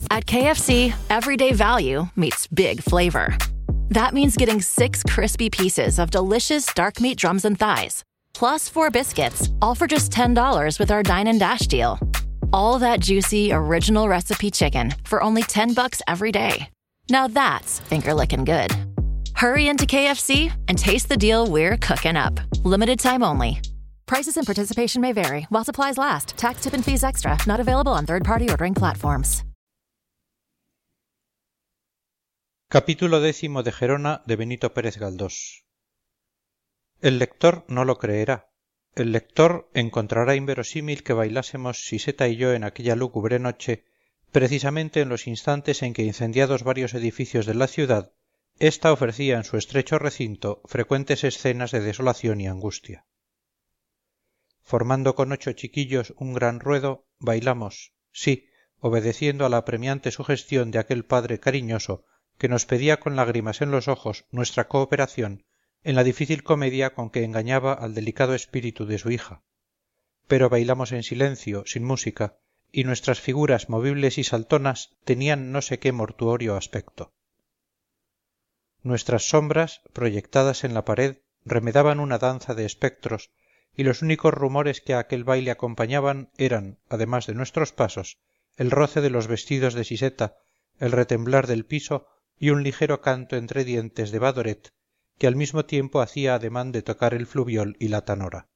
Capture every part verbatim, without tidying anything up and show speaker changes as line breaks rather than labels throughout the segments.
At K F C, everyday value meets big flavor. That means getting six crispy pieces of delicious dark meat drums and thighs, plus four biscuits, all for just ten dollars with our Dine and Dash deal. All that juicy, original recipe chicken for only ten bucks every day. Now that's finger-licking good. Hurry into K F C and taste the deal we're cooking up. Limited time only. Prices and participation may vary while supplies last. Tax, tip, and fees extra. Not available on third-party ordering platforms.
Capítulo décimo de Gerona de Benito Pérez Galdós. El lector no lo creerá. El lector encontrará inverosímil que bailásemos Siseta y yo en aquella lúgubre noche, precisamente en los instantes en que, incendiados varios edificios de la ciudad, ésta ofrecía en su estrecho recinto frecuentes escenas de desolación y angustia. Formando con ocho chiquillos un gran ruedo, bailamos, sí, obedeciendo a la apremiante sugestión de aquel padre cariñoso que nos pedía con lágrimas en los ojos nuestra cooperación en la difícil comedia con que engañaba al delicado espíritu de su hija. Pero bailamos en silencio, sin música, y nuestras figuras movibles y saltonas tenían no sé qué mortuorio aspecto. Nuestras sombras, proyectadas en la pared, remedaban una danza de espectros, y los únicos rumores que a aquel baile acompañaban eran, además de nuestros pasos, el roce de los vestidos de Siseta, el retemblar del piso y un ligero canto entre dientes de Badoret, que al mismo tiempo hacía ademán de tocar el fluviol y la tanora.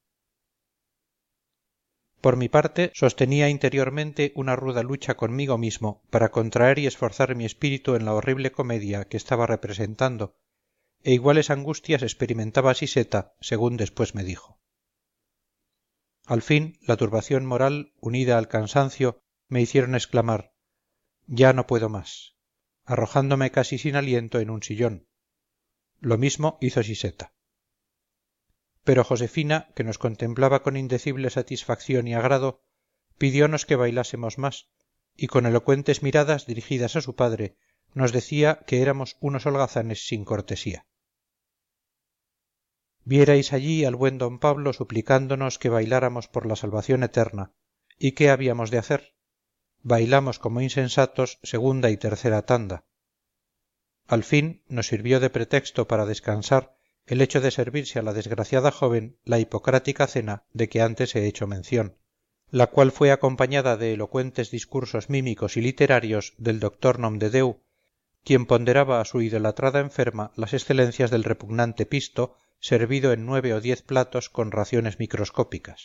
Por mi parte, sostenía interiormente una ruda lucha conmigo mismo para contraer y esforzar mi espíritu en la horrible comedia que estaba representando, e iguales angustias experimentaba Siseta, según después me dijo. Al fin, la turbación moral, unida al cansancio, me hicieron exclamar: «Ya no puedo más», arrojándome casi sin aliento en un sillón. Lo mismo hizo Siseta. Pero Josefina, que nos contemplaba con indecible satisfacción y agrado, pidiónos que bailásemos más, y con elocuentes miradas dirigidas a su padre, nos decía que éramos unos holgazanes sin cortesía. Vierais allí al buen don Pablo suplicándonos que bailáramos por la salvación eterna, ¿y qué habíamos de hacer? Bailamos como insensatos segunda y tercera tanda. Al fin nos sirvió de pretexto para descansar el hecho de servirse a la desgraciada joven la hipocrática cena de que antes he hecho mención, la cual fue acompañada de elocuentes discursos mímicos y literarios del doctor Nomdedeu, quien ponderaba a su idolatrada enferma las excelencias del repugnante pisto servido en nueve o diez platos con raciones microscópicas.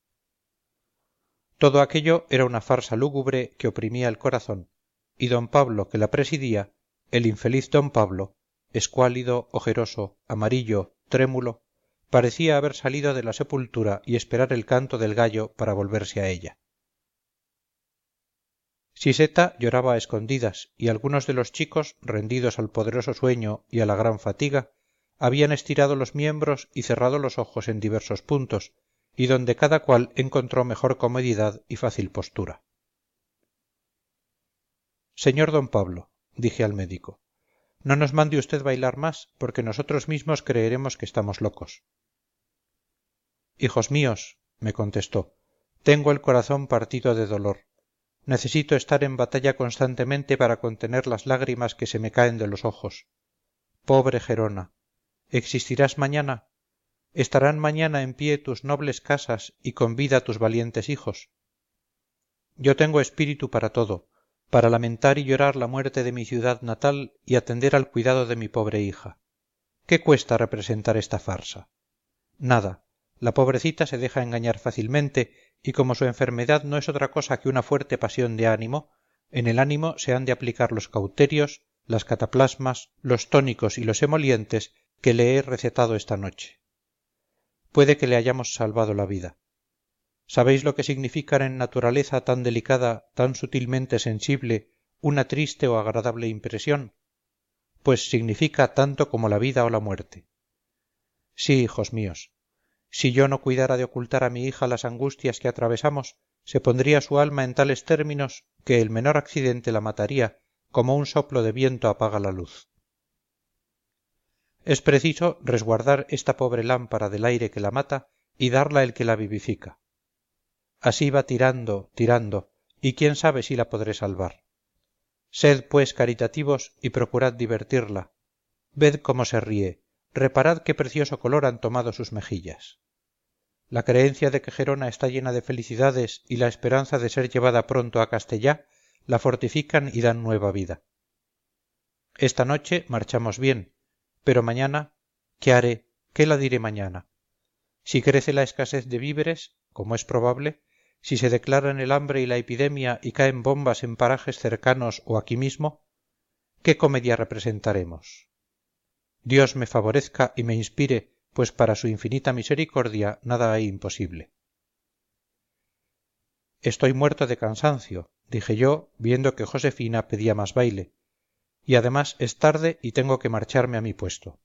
Todo aquello era una farsa lúgubre que oprimía el corazón, y don Pablo, que la presidía, el infeliz don Pablo, escuálido, ojeroso, amarillo, trémulo, parecía haber salido de la sepultura y esperar el canto del gallo para volverse a ella. Siseta lloraba a escondidas, y algunos de los chicos, rendidos al poderoso sueño y a la gran fatiga, habían estirado los miembros y cerrado los ojos en diversos puntos, y donde cada cual encontró mejor comodidad y fácil postura. Señor don Pablo, dije al médico, no nos mande usted bailar más, porque nosotros mismos creeremos que estamos locos. Hijos míos, me contestó, tengo el corazón partido de dolor. Necesito estar en batalla constantemente para contener las lágrimas que se me caen de los ojos. Pobre Gerona, ¿existirás mañana? ¿Estarán mañana en pie tus nobles casas y con vida tus valientes hijos? Yo tengo espíritu para todo, para lamentar y llorar la muerte de mi ciudad natal y atender al cuidado de mi pobre hija. ¿Qué cuesta representar esta farsa? Nada, la pobrecita se deja engañar fácilmente, y como su enfermedad no es otra cosa que una fuerte pasión de ánimo, en el ánimo se han de aplicar los cauterios, las cataplasmas, los tónicos y los emolientes que le he recetado esta noche. Puede que le hayamos salvado la vida. ¿Sabéis lo que significan en naturaleza tan delicada, tan sutilmente sensible, una triste o agradable impresión? Pues significa tanto como la vida o la muerte. Sí, hijos míos, si yo no cuidara de ocultar a mi hija las angustias que atravesamos, se pondría su alma en tales términos que el menor accidente la mataría, como un soplo de viento apaga la luz. Es preciso resguardar esta pobre lámpara del aire que la mata y darla el que la vivifica. Así va tirando, tirando, y quién sabe si la podré salvar. Sed, pues, caritativos y procurad divertirla. Ved cómo se ríe, reparad qué precioso color han tomado sus mejillas. La creencia de que Gerona está llena de felicidades y la esperanza de ser llevada pronto a Castellá la fortifican y dan nueva vida. Esta noche marchamos bien, pero mañana, ¿qué haré? ¿Qué la diré mañana? Si crece la escasez de víveres, como es probable, si se declaran el hambre y la epidemia y caen bombas en parajes cercanos o aquí mismo, ¿qué comedia representaremos? Dios me favorezca y me inspire, pues para su infinita misericordia nada hay imposible. Estoy muerto de cansancio, dije yo, viendo que Josefina pedía más baile, y además es tarde y tengo que marcharme a mi puesto.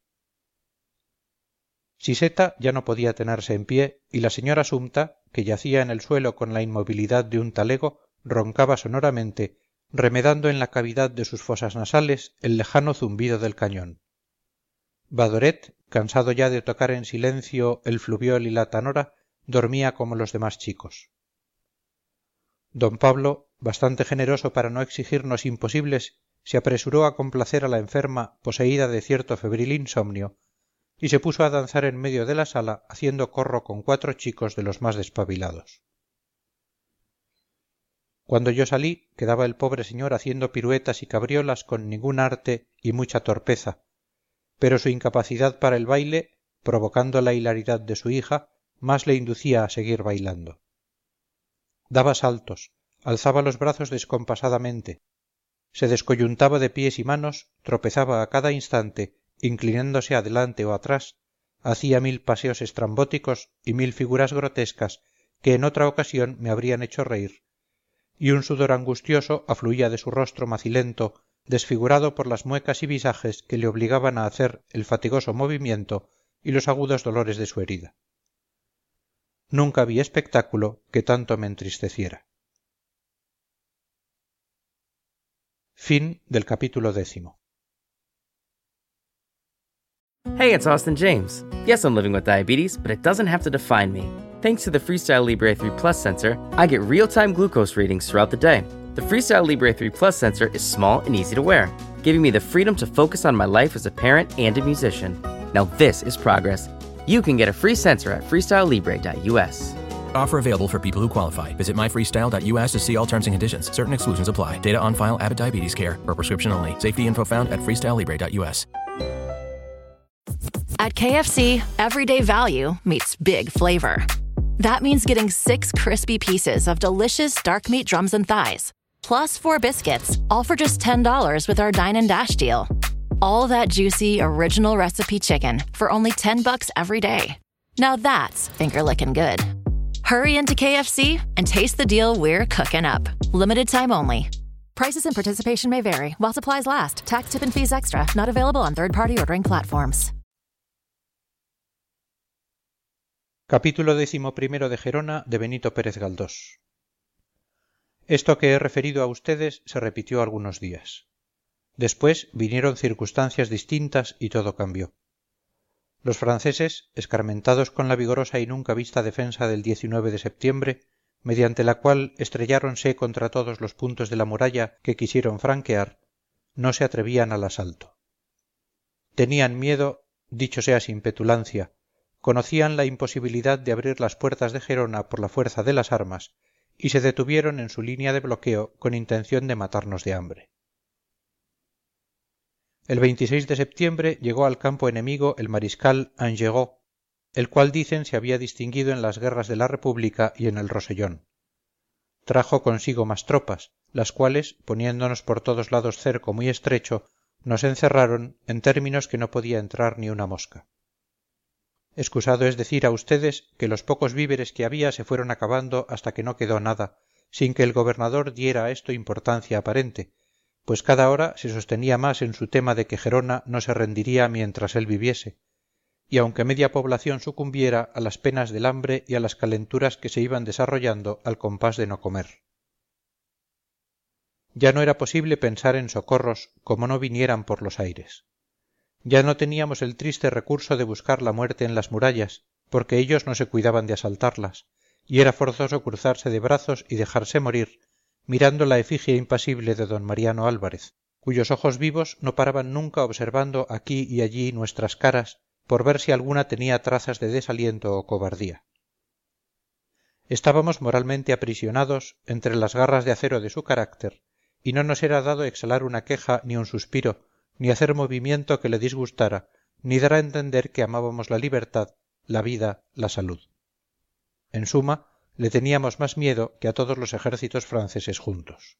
Siseta ya no podía tenerse en pie y la señora Sumta, que yacía en el suelo con la inmovilidad de un talego, roncaba sonoramente, remedando en la cavidad de sus fosas nasales el lejano zumbido del cañón. Badoret, cansado ya de tocar en silencio el fluviol y la tanora, dormía como los demás chicos. Don Pablo, bastante generoso para no exigirnos imposibles, se apresuró a complacer a la enferma poseída de cierto febril insomnio, y se puso a danzar en medio de la sala haciendo corro con cuatro chicos de los más despabilados. Cuando yo salí, quedaba el pobre señor haciendo piruetas y cabriolas con ningún arte y mucha torpeza, pero su incapacidad para el baile, provocando la hilaridad de su hija, más le inducía a seguir bailando. Daba saltos, alzaba los brazos descompasadamente, se descoyuntaba de pies y manos, tropezaba a cada instante, inclinándose adelante o atrás, hacía mil paseos estrambóticos y mil figuras grotescas que en otra ocasión me habrían hecho reír, y un sudor angustioso afluía de su rostro macilento, desfigurado por las muecas y visajes que le obligaban a hacer el fatigoso movimiento y los agudos dolores de su herida. Nunca vi espectáculo que tanto me entristeciera. Fin del capítulo décimo.
Hey, it's Austin James. Yes, I'm living with diabetes, but it doesn't have to define me. Thanks to the Freestyle Libre three Plus sensor, I get real-time glucose readings throughout the day. The Freestyle Libre three Plus sensor is small and easy to wear, giving me the freedom to focus on my life as a parent and a musician. Now this is progress. You can get a free sensor at freestyle libre dot u s.
Offer available for people who qualify. Visit my freestyle dot u s to see all terms and conditions. Certain exclusions apply. Data on file, Abbott Diabetes Care. For prescription only. Safety info found at freestyle libre dot u s.
At K F C, everyday value meets big flavor. That means getting six crispy pieces of delicious dark meat drums and thighs, plus four biscuits, all for just ten dollars with our Dine and Dash deal. All that juicy, original recipe chicken for only ten bucks every day. Now that's finger-licking good. Hurry into K F C and taste the deal we're cooking up. Limited time only. Prices and participation may vary while supplies last. Tax, tip, and fees extra. Not available on third-party ordering platforms.
Capítulo decimoprimero de Gerona de Benito Pérez Galdós. Esto que he referido a ustedes se repitió algunos días. Después vinieron circunstancias distintas y todo cambió. Los franceses, escarmentados con la vigorosa y nunca vista defensa del diecinueve de septiembre, mediante la cual estrelláronse contra todos los puntos de la muralla que quisieron franquear, no se atrevían al asalto. Tenían miedo, dicho sea sin petulancia, conocían la imposibilidad de abrir las puertas de Gerona por la fuerza de las armas y se detuvieron en su línea de bloqueo con intención de matarnos de hambre. El veintiséis de septiembre llegó al campo enemigo el mariscal Angerot, el cual dicen se había distinguido en las guerras de la República y en el Rosellón. Trajo consigo más tropas, las cuales, poniéndonos por todos lados cerco muy estrecho, nos encerraron en términos que no podía entrar ni una mosca. Excusado es decir a ustedes que los pocos víveres que había se fueron acabando hasta que no quedó nada, sin que el gobernador diera a esto importancia aparente, pues cada hora se sostenía más en su tema de que Gerona no se rendiría mientras él viviese, y aunque media población sucumbiera a las penas del hambre y a las calenturas que se iban desarrollando al compás de no comer. Ya no era posible pensar en socorros como no vinieran por los aires. Ya no teníamos el triste recurso de buscar la muerte en las murallas, porque ellos no se cuidaban de asaltarlas, y era forzoso cruzarse de brazos y dejarse morir, mirando la efigie impasible de don Mariano Álvarez, cuyos ojos vivos no paraban nunca observando aquí y allí nuestras caras por ver si alguna tenía trazas de desaliento o cobardía. Estábamos moralmente aprisionados entre las garras de acero de su carácter, y no nos era dado exhalar una queja ni un suspiro, ni hacer movimiento que le disgustara, ni dar a entender que amábamos la libertad, la vida, la salud. En suma, le teníamos más miedo que a todos los ejércitos franceses juntos.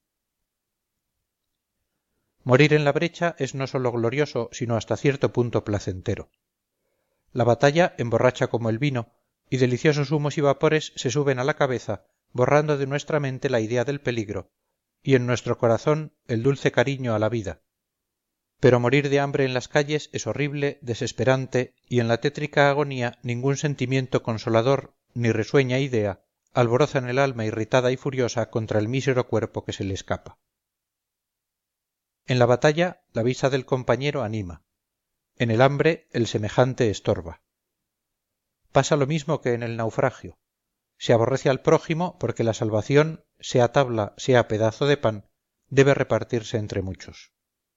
Morir en la brecha es no sólo glorioso, sino hasta cierto punto placentero. La batalla emborracha como el vino, y deliciosos humos y vapores se suben a la cabeza, borrando de nuestra mente la idea del peligro, y en nuestro corazón el dulce cariño a la vida. Pero morir de hambre en las calles es horrible, desesperante, y en la tétrica agonía ningún sentimiento consolador, ni risueña idea, alborozan el alma irritada y furiosa contra el mísero cuerpo que se le escapa. En la batalla la vista del compañero anima, en el hambre el semejante estorba. Pasa lo mismo que en el naufragio. Se aborrece al prójimo porque la salvación, sea tabla, sea pedazo de pan, debe repartirse entre muchos.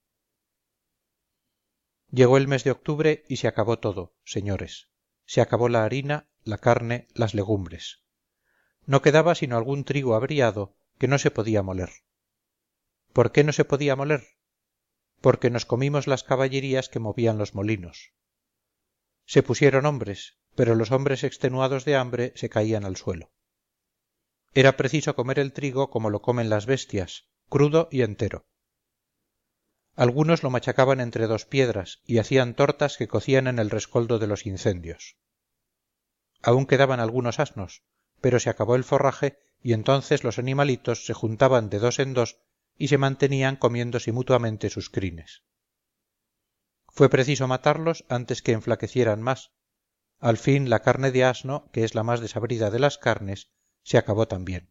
Llegó el mes de octubre y se acabó todo, señores. Se acabó la harina, la carne, las legumbres. No quedaba sino algún trigo abriado que no se podía moler. ¿Por qué no se podía moler? Porque nos comimos las caballerías que movían los molinos. Se pusieron hombres, pero los hombres extenuados de hambre se caían al suelo. Era preciso comer el trigo como lo comen las bestias, crudo y entero. Algunos lo machacaban entre dos piedras y hacían tortas que cocían en el rescoldo de los incendios. Aún quedaban algunos asnos, pero se acabó el forraje y entonces los animalitos se juntaban de dos en dos y se mantenían comiéndose mutuamente sus crines. Fue preciso matarlos antes que enflaquecieran más. Al fin la carne de asno, que es la más desabrida de las carnes, se acabó también.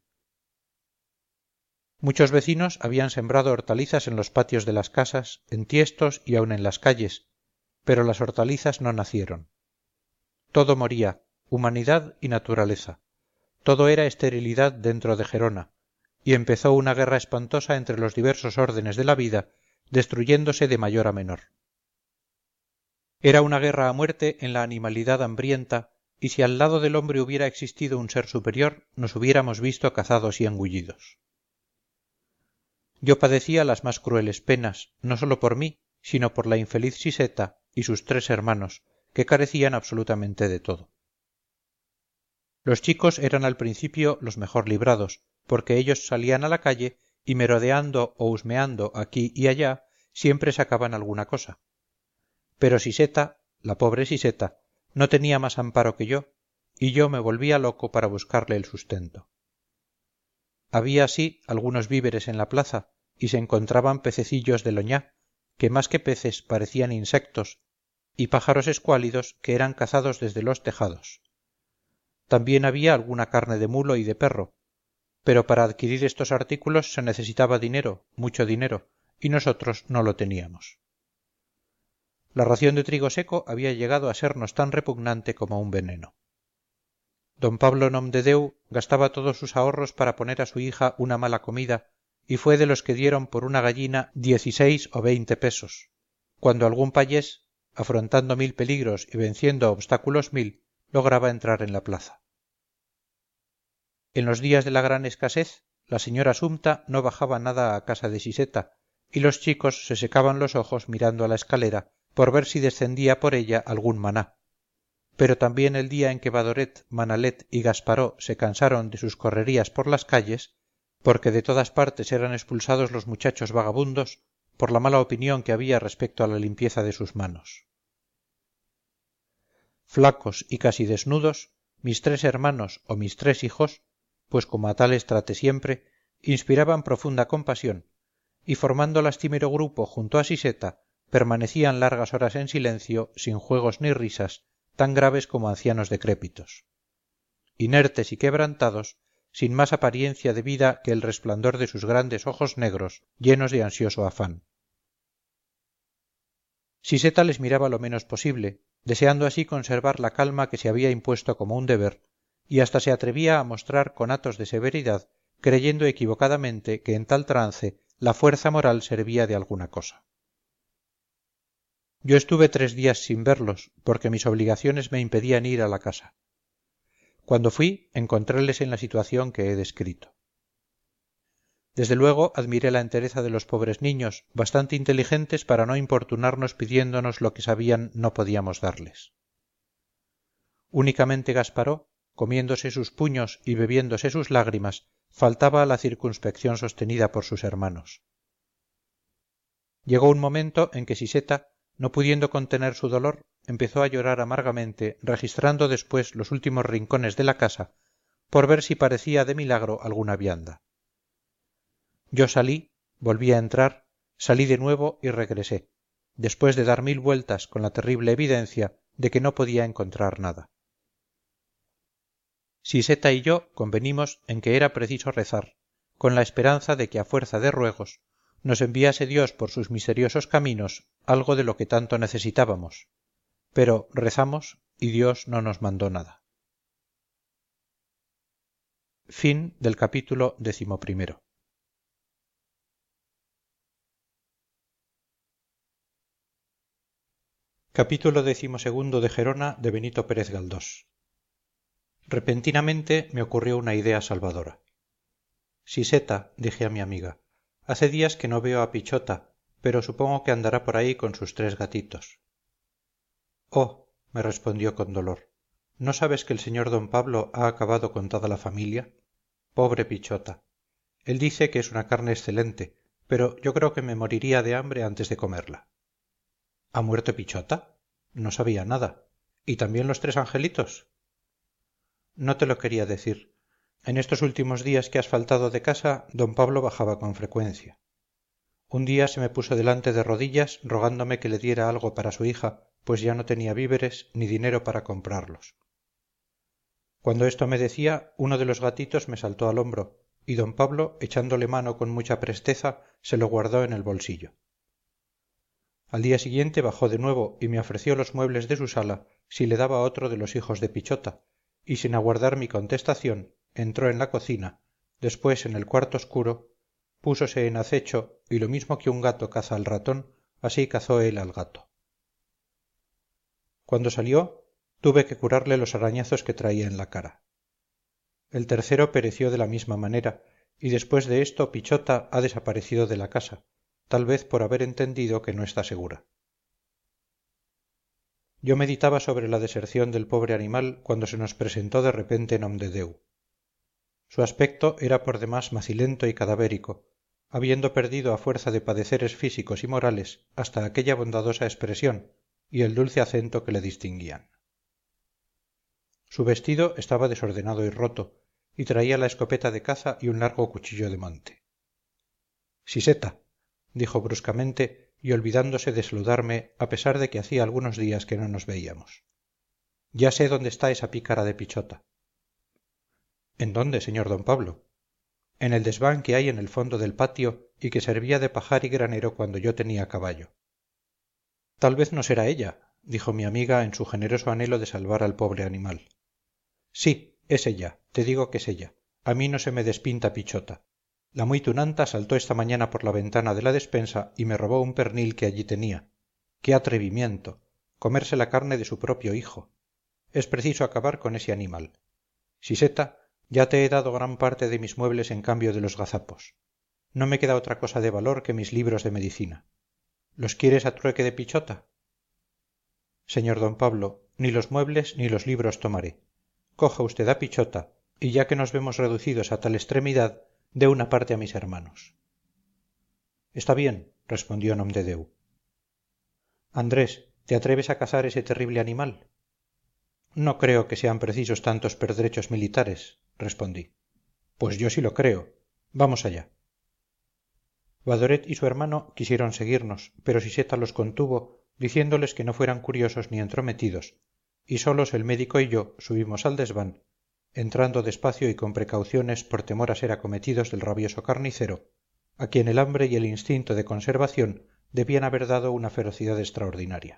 Muchos vecinos habían sembrado hortalizas en los patios de las casas, en tiestos y aun en las calles, pero las hortalizas no nacieron. Todo moría, humanidad y naturaleza. Todo era esterilidad dentro de Gerona, y empezó una guerra espantosa entre los diversos órdenes de la vida, destruyéndose de mayor a menor. Era una guerra a muerte en la animalidad hambrienta, y si al lado del hombre hubiera existido un ser superior, nos hubiéramos visto cazados y engullidos. Yo padecía las más crueles penas, no sólo por mí, sino por la infeliz Siseta y sus tres hermanos, que carecían absolutamente de todo. Los chicos eran al principio los mejor librados, porque ellos salían a la calle y merodeando o husmeando aquí y allá, siempre sacaban alguna cosa. Pero Siseta, la pobre Siseta, no tenía más amparo que yo, y yo me volvía loco para buscarle el sustento. Había sí algunos víveres en la plaza, y se encontraban pececillos del oñá, que más que peces parecían insectos, y pájaros escuálidos que eran cazados desde los tejados. También había alguna carne de mulo y de perro, pero para adquirir estos artículos se necesitaba dinero, mucho dinero, y nosotros no lo teníamos. La ración de trigo seco había llegado a sernos tan repugnante como un veneno. Don Pablo Nomdedeu gastaba todos sus ahorros para poner a su hija una mala comida, y fue de los que dieron por una gallina dieciséis o veinte pesos, cuando algún payés, afrontando mil peligros y venciendo obstáculos mil, lograba entrar en la plaza. En los días de la gran escasez, la señora Sumta no bajaba nada a casa de Siseta, y los chicos se secaban los ojos mirando a la escalera por ver si descendía por ella algún maná. Pero también el día en que Badoret, Manalet y Gasparó se cansaron de sus correrías por las calles, porque de todas partes eran expulsados los muchachos vagabundos, por la mala opinión que había respecto a la limpieza de sus manos. Flacos y casi desnudos, mis tres hermanos o mis tres hijos, pues como a tales traté siempre, inspiraban profunda compasión, y formando lastimero grupo junto a Siseta, permanecían largas horas en silencio, sin juegos ni risas, tan graves como ancianos decrépitos. Inertes y quebrantados, sin más apariencia de vida que el resplandor de sus grandes ojos negros, llenos de ansioso afán. Siseta les miraba lo menos posible, deseando así conservar la calma que se había impuesto como un deber, y hasta se atrevía a mostrar con atos de severidad creyendo equivocadamente que en tal trance la fuerza moral servía de alguna cosa. Yo estuve tres días sin verlos, porque mis obligaciones me impedían ir a la casa. Cuando fui, encontréles en la situación que he descrito. Desde luego admiré la entereza de los pobres niños, bastante inteligentes para no importunarnos pidiéndonos lo que sabían no podíamos darles. Únicamente Gasparó, comiéndose sus puños y bebiéndose sus lágrimas, faltaba a la circunspección sostenida por sus hermanos. Llegó un momento en que Siseta, no pudiendo contener su dolor, empezó a llorar amargamente, registrando después los últimos rincones de la casa, por ver si parecía de milagro alguna vianda. Yo salí, volví a entrar, salí de nuevo y regresé, después de dar mil vueltas con la terrible evidencia de que no podía encontrar nada. Siseta y yo convenimos en que era preciso rezar, con la esperanza de que a fuerza de ruegos nos enviase Dios por sus misteriosos caminos algo de lo que tanto necesitábamos, pero rezamos y Dios no nos mandó nada. Fin del capítulo decimoprimero. Capítulo decimosegundo de Gerona de Benito Pérez Galdós. Repentinamente me ocurrió una idea salvadora. Siseta, dije a mi amiga, hace días que no veo a Pichota, pero supongo que andará por ahí con sus tres gatitos. Oh, me respondió con dolor, ¿no sabes que el señor don Pablo ha acabado con toda la familia? Pobre Pichota. Él dice que es una carne excelente, pero yo creo que me moriría de hambre antes de comerla. ¿Ha muerto Pichota? No sabía nada. ¿Y también los tres angelitos? No te lo quería decir. En estos últimos días que has faltado de casa, don Pablo bajaba con frecuencia. Un día se me puso delante de rodillas rogándome que le diera algo para su hija, pues ya no tenía víveres ni dinero para comprarlos. Cuando esto me decía, uno de los gatitos me saltó al hombro, y don Pablo, echándole mano con mucha presteza, se lo guardó en el bolsillo. Al día siguiente bajó de nuevo y me ofreció los muebles de su sala si le daba otro de los hijos de Pichota, y sin aguardar mi contestación entró en la cocina, después en el cuarto oscuro, púsose en acecho y lo mismo que un gato caza al ratón, así cazó él al gato. Cuando salió, tuve que curarle los arañazos que traía en la cara. El tercero pereció de la misma manera, y después de esto Pichota ha desaparecido de la casa, tal vez por haber entendido que no está segura. Yo meditaba sobre la deserción del pobre animal cuando se nos presentó de repente Nomdedeu. Su aspecto era por demás macilento y cadavérico, habiendo perdido a fuerza de padeceres físicos y morales hasta aquella bondadosa expresión y el dulce acento que le distinguían. Su vestido estaba desordenado y roto, y traía la escopeta de caza y un largo cuchillo de monte. «Siseta», dijo bruscamente, y olvidándose de saludarme a pesar de que hacía algunos días que no nos veíamos. «Ya sé dónde está esa pícara de Pichota». «¿En dónde, señor don Pablo?» «En el desván que hay en el fondo del patio y que servía de pajar y granero cuando yo tenía caballo». «Tal vez no será ella», dijo mi amiga en su generoso anhelo de salvar al pobre animal. «Sí, es ella, te digo que es ella. A mí no se me despinta Pichota. La muy tunanta saltó esta mañana por la ventana de la despensa y me robó un pernil que allí tenía. ¡Qué atrevimiento! Comerse la carne de su propio hijo. Es preciso acabar con ese animal. Siseta, ya te he dado gran parte de mis muebles en cambio de los gazapos. No me queda otra cosa de valor que mis libros de medicina. ¿Los quieres a trueque de Pichota? Señor don Pablo, ni los muebles ni los libros tomaré. Coja usted a Pichota, y ya que nos vemos reducidos a tal extremidad, dé una parte a mis hermanos. Está bien, respondió Nomdedeu. Andrés, ¿te atreves a cazar ese terrible animal? No creo que sean precisos tantos pertrechos militares, respondí. Pues yo sí lo creo. Vamos allá. Badoret y su hermano quisieron seguirnos, pero Siseta los contuvo, diciéndoles que no fueran curiosos ni entrometidos, y solos el médico y yo subimos al desván, entrando despacio y con precauciones por temor a ser acometidos del rabioso carnicero, a quien el hambre y el instinto de conservación debían haber dado una ferocidad extraordinaria.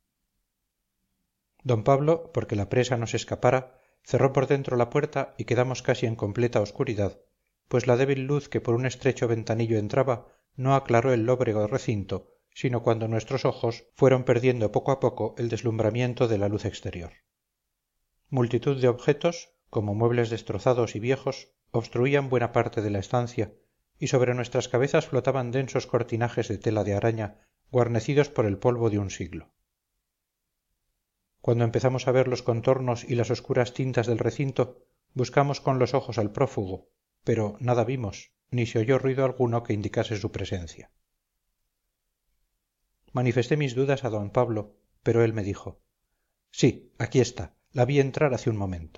Don Pablo, porque la presa no se escapara, cerró por dentro la puerta y quedamos casi en completa oscuridad, pues la débil luz que por un estrecho ventanillo entraba no aclaró el lóbrego recinto sino cuando nuestros ojos fueron perdiendo poco a poco el deslumbramiento de la luz exterior. Multitud de objetos, como muebles destrozados y viejos, obstruían buena parte de la estancia, y sobre nuestras cabezas flotaban densos cortinajes de tela de araña guarnecidos por el polvo de un siglo. Cuando empezamos a ver los contornos y las oscuras tintas del recinto, buscamos con los ojos al prófugo, pero nada vimos, ni se oyó ruido alguno que indicase su presencia. Manifesté mis dudas a don Pablo, pero él me dijo: sí, aquí está, la vi entrar hace un momento.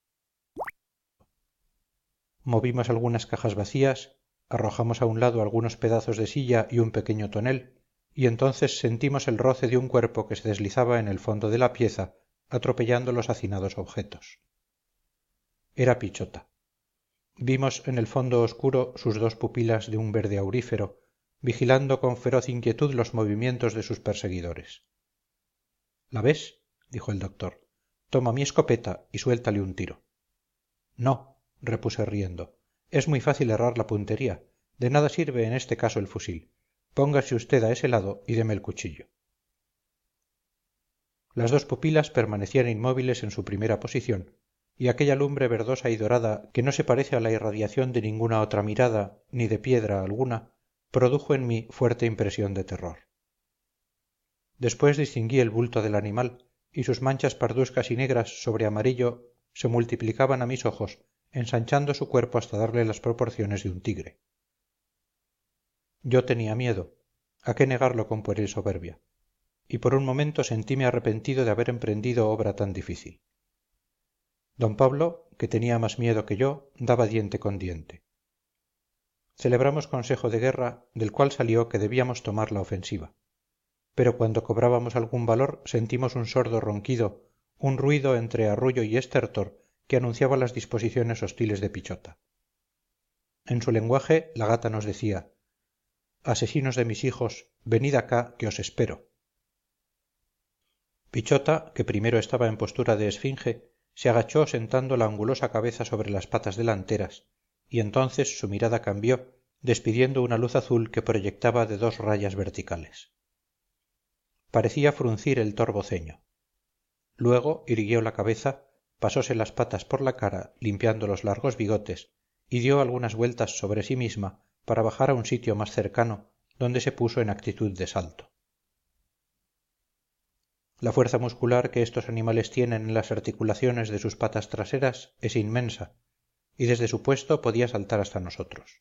Movimos algunas cajas vacías, arrojamos a un lado algunos pedazos de silla y un pequeño tonel, y entonces sentimos el roce de un cuerpo que se deslizaba en el fondo de la pieza, atropellando los hacinados objetos. Era Pichota. Vimos en el fondo oscuro sus dos pupilas de un verde aurífero, vigilando con feroz inquietud los movimientos de sus perseguidores. ¿La ves?, dijo el doctor. Toma mi escopeta y suéltale un tiro. No, repuse riendo, es muy fácil errar la puntería. De nada sirve en este caso el fusil. Póngase usted a ese lado y deme el cuchillo. Las dos pupilas permanecían inmóviles en su primera posición, y aquella lumbre verdosa y dorada, que no se parece a la irradiación de ninguna otra mirada, ni de piedra alguna, produjo en mí fuerte impresión de terror. Después distinguí el bulto del animal, y sus manchas parduscas y negras sobre amarillo se multiplicaban a mis ojos, ensanchando su cuerpo hasta darle las proporciones de un tigre. Yo tenía miedo, a qué negarlo con pueril soberbia, y por un momento sentíme arrepentido de haber emprendido obra tan difícil. Don Pablo, que tenía más miedo que yo, daba diente con diente. Celebramos consejo de guerra, del cual salió que debíamos tomar la ofensiva. Pero cuando cobrábamos algún valor sentimos un sordo ronquido, un ruido entre arrullo y estertor que anunciaba las disposiciones hostiles de Pichota. En su lenguaje la gata nos decía: asesinos de mis hijos, venid acá, que os espero. Pichota, que primero estaba en postura de esfinge, se agachó sentando la angulosa cabeza sobre las patas delanteras, y entonces su mirada cambió, despidiendo una luz azul que proyectaba de dos rayas verticales. Parecía fruncir el torvo ceño. Luego irguió la cabeza, pasóse las patas por la cara limpiando los largos bigotes y dio algunas vueltas sobre sí misma para bajar a un sitio más cercano, donde se puso en actitud de salto. La fuerza muscular que estos animales tienen en las articulaciones de sus patas traseras es inmensa, y desde su puesto podía saltar hasta nosotros.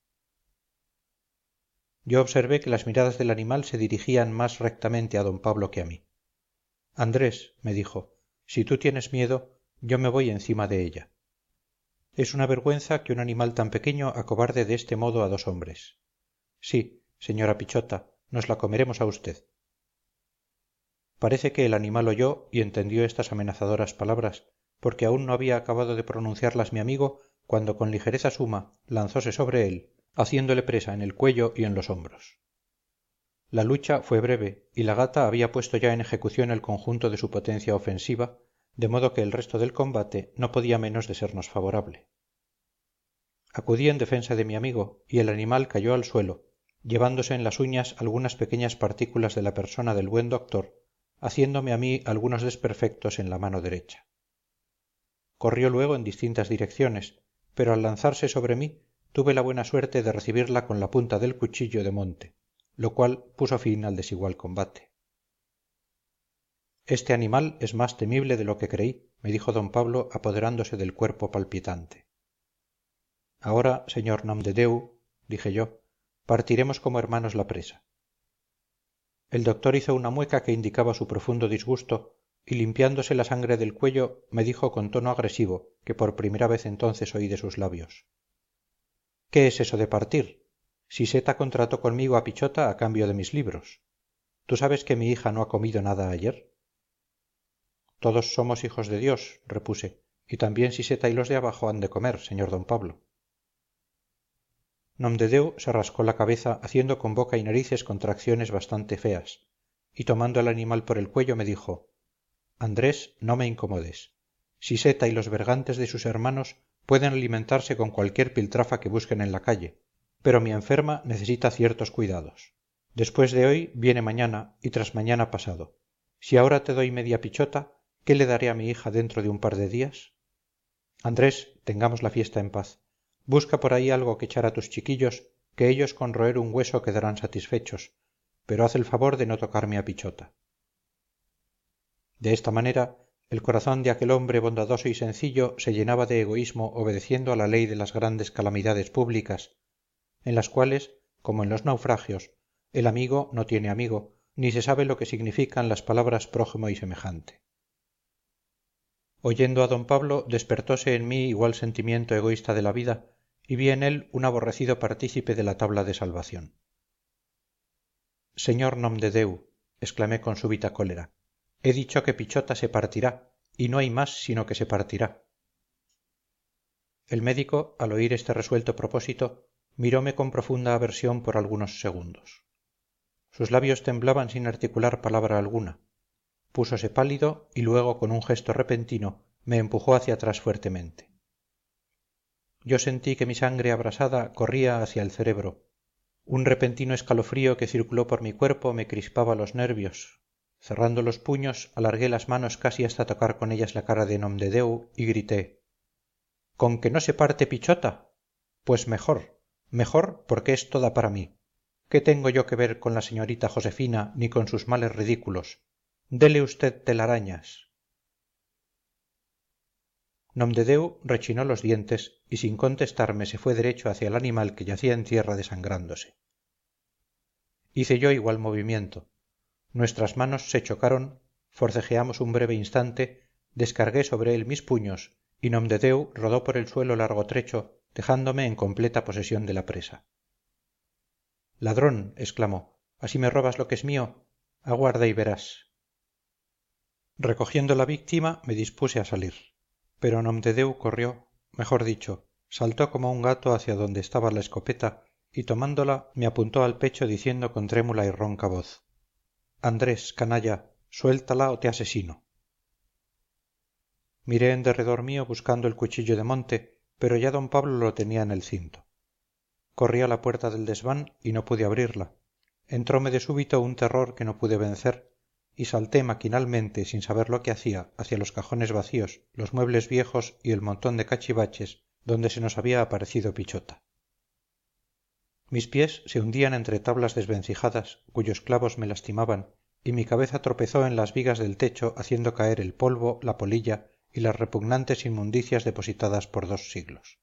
Yo observé que las miradas del animal se dirigían más rectamente a don Pablo que a mí. Andrés, me dijo, si tú tienes miedo, yo me voy encima de ella. Es una vergüenza que un animal tan pequeño acobarde de este modo a dos hombres. Sí, señora Pichota, nos la comeremos a usted. Parece que el animal oyó y entendió estas amenazadoras palabras, porque aún no había acabado de pronunciarlas mi amigo cuando con ligereza suma lanzóse sobre él, haciéndole presa en el cuello y en los hombros. La lucha fue breve y la gata había puesto ya en ejecución el conjunto de su potencia ofensiva, de modo que el resto del combate no podía menos de sernos favorable. Acudí en defensa de mi amigo y el animal cayó al suelo, llevándose en las uñas algunas pequeñas partículas de la persona del buen doctor, haciéndome a mí algunos desperfectos en la mano derecha. Corrió luego en distintas direcciones, pero al lanzarse sobre mí tuve la buena suerte de recibirla con la punta del cuchillo de monte, lo cual puso fin al desigual combate. Este animal es más temible de lo que creí, me dijo don Pablo apoderándose del cuerpo palpitante. Ahora, señor Nomdedeu, dije yo, partiremos como hermanos la presa. El doctor hizo una mueca que indicaba su profundo disgusto y limpiándose la sangre del cuello me dijo con tono agresivo que por primera vez entonces oí de sus labios: ¿qué es eso de partir? Siseta contrató conmigo a Pichota a cambio de mis libros. ¿Tú sabes que mi hija no ha comido nada ayer? Todos somos hijos de Dios, repuse, y también Siseta y los de abajo han de comer, señor don Pablo. Nomdedeu se rascó la cabeza haciendo con boca y narices contracciones bastante feas, y tomando al animal por el cuello me dijo: Andrés, no me incomodes. Siseta y los bergantes de sus hermanos pueden alimentarse con cualquier piltrafa que busquen en la calle, pero mi enferma necesita ciertos cuidados. Después de hoy viene mañana y tras mañana pasado. Si ahora te doy media pichota, ¿qué le daré a mi hija dentro de un par de días? Andrés, tengamos la fiesta en paz. Busca por ahí algo que echar a tus chiquillos, que ellos con roer un hueso quedarán satisfechos, pero haz el favor de no tocarme a pichota. De esta manera, el corazón de aquel hombre bondadoso y sencillo se llenaba de egoísmo obedeciendo a la ley de las grandes calamidades públicas, en las cuales, como en los naufragios, el amigo no tiene amigo, ni se sabe lo que significan las palabras prójimo y semejante. Oyendo a don Pablo, despertóse en mí igual sentimiento egoísta de la vida, y vi en él un aborrecido partícipe de la tabla de salvación. Señor nomdedeu, exclamé con súbita cólera, he dicho que pichota se partirá, y no hay más sino que se partirá. El médico, al oír este resuelto propósito, miróme con profunda aversión por algunos segundos. Sus labios temblaban sin articular palabra alguna. Púsose pálido y luego con un gesto repentino me empujó hacia atrás fuertemente. Yo sentí que mi sangre abrasada corría hacia el cerebro. Un repentino escalofrío que circuló por mi cuerpo me crispaba los nervios. Cerrando los puños, alargué las manos casi hasta tocar con ellas la cara de nomdedeu y grité: ¿con que no se parte pichota? Pues mejor, mejor porque es toda para mí. ¿Qué tengo yo que ver con la señorita Josefina ni con sus males ridículos? Dele usted telarañas. Nomdedeu rechinó los dientes y sin contestarme se fue derecho hacia el animal que yacía en tierra desangrándose. Hice yo igual movimiento. Nuestras manos se chocaron, forcejeamos un breve instante, descargué sobre él mis puños y nomdedeu rodó por el suelo largo trecho, dejándome en completa posesión de la presa. Ladrón, exclamó, así me robas lo que es mío. Aguarda y verás. Recogiendo la víctima me dispuse a salir, pero nomdedeu corrió, mejor dicho, saltó como un gato hacia donde estaba la escopeta y tomándola me apuntó al pecho diciendo con trémula y ronca voz: Andrés, canalla, suéltala o te asesino. Miré en derredor mío buscando el cuchillo de monte, pero ya don Pablo lo tenía en el cinto. Corrí a la puerta del desván y no pude abrirla. Entróme de súbito un terror que no pude vencer y salté maquinalmente, sin saber lo que hacía, hacia los cajones vacíos, los muebles viejos y el montón de cachivaches donde se nos había aparecido pichota. Mis pies se hundían entre tablas desvencijadas cuyos clavos me lastimaban y mi cabeza tropezó en las vigas del techo haciendo caer el polvo, la polilla y las repugnantes inmundicias depositadas por dos siglos.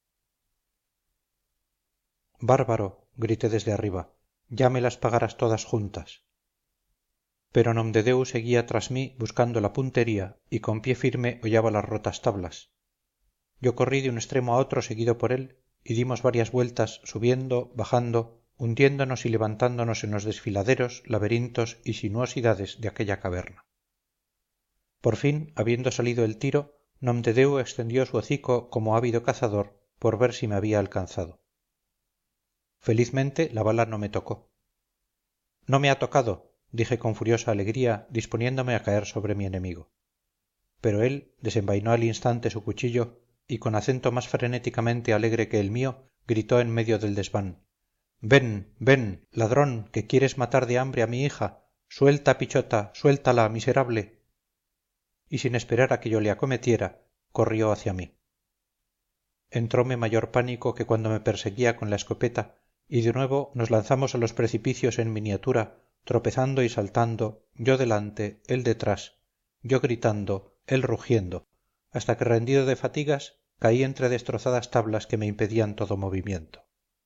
Bárbaro, grité desde arriba, ya me las pagarás todas juntas. Pero nomdedeu seguía tras mí buscando la puntería y con pie firme hollaba las rotas tablas. Yo corrí de un extremo a otro seguido por él y dimos varias vueltas subiendo, bajando, hundiéndonos y levantándonos en los desfiladeros, laberintos y sinuosidades de aquella caverna. Por fin, habiendo salido el tiro, nomdedeu extendió su hocico como ávido cazador por ver si me había alcanzado. Felizmente la bala no me tocó. No me ha tocado, dije con furiosa alegría, disponiéndome a caer sobre mi enemigo. Pero él desenvainó al instante su cuchillo y con acento más frenéticamente alegre que el mío gritó en medio del desván: ven, ven, ladrón, que quieres matar de hambre a mi hija. Suelta, pichota, suéltala, miserable. Y sin esperar a que yo le acometiera, corrió hacia mí. Entróme mayor pánico que cuando me perseguía con la escopeta y de nuevo nos lanzamos a los precipicios en miniatura, tropezando y saltando, yo delante, él detrás, yo gritando, él rugiendo, hasta que rendido de fatigas caí entre destrozadas tablas que me impedían todo movimiento.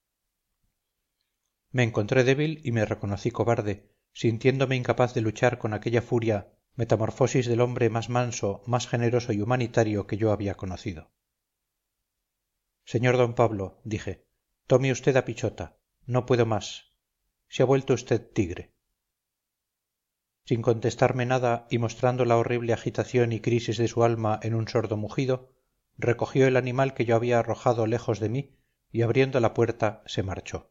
Me encontré débil y me reconocí cobarde, sintiéndome incapaz de luchar con aquella furia, metamorfosis del hombre más manso, más generoso y humanitario que yo había conocido. Señor don Pablo, dije, tome usted a pichota, no puedo más. Se ha vuelto usted tigre. Sin contestarme nada y mostrando la horrible agitación y crisis de su alma en un sordo mugido, recogió el animal que yo había arrojado lejos de mí y abriendo la puerta se marchó.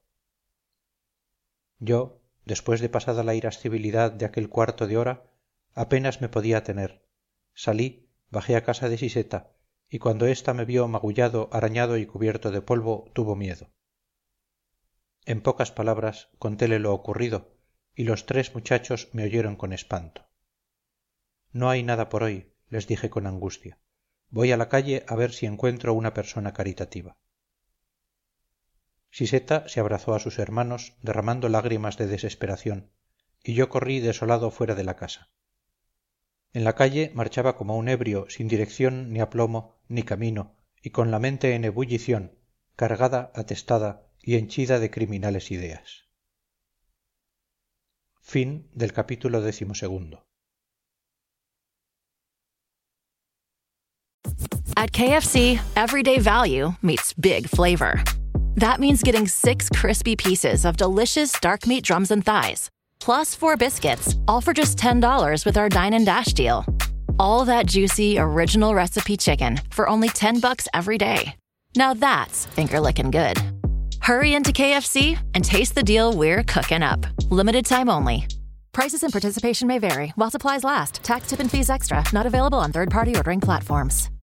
Yo, después de pasada la irascibilidad de aquel cuarto de hora, apenas me podía tener. Salí, bajé a casa de siseta y cuando ésta me vio magullado, arañado y cubierto de polvo, tuvo miedo. En pocas palabras contéle lo ocurrido, y los tres muchachos me oyeron con espanto. No hay nada por hoy, les dije con angustia. Voy a la calle a ver si encuentro una persona caritativa. Siseta se abrazó a sus hermanos, derramando lágrimas de desesperación, y yo corrí desolado fuera de la casa. En la calle marchaba como un ebrio, sin dirección ni aplomo ni camino, y con la mente en ebullición, cargada, atestada y henchida de criminales ideas. Fin del capítulo decimosegundo.
At K F C, everyday value meets big flavor. That means getting six crispy pieces of delicious dark meat drums and thighs, plus four biscuits, all for just ten dollars with our Dine and Dash deal. All that juicy, original recipe chicken for only ten bucks every day. Now that's finger-licking good. Hurry into K F C and taste the deal we're cooking up. Limited time only. Prices and participation may vary while supplies last. Tax, tip, and fees extra. Not available on third-party ordering platforms.